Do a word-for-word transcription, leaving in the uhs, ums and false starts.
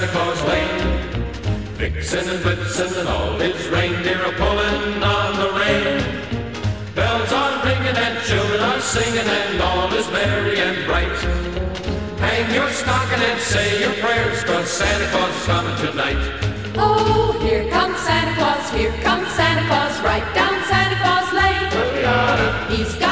Santa Claus Lane. Vixen and Blitzen and all his reindeer are pulling on the rein. Bells are ringing and children are singing and all is merry and bright. Hang your stocking and say your prayers, 'cause Santa Claus is coming tonight. Oh, here comes Santa Claus, here comes Santa Claus, right down Santa Claus Lane. He's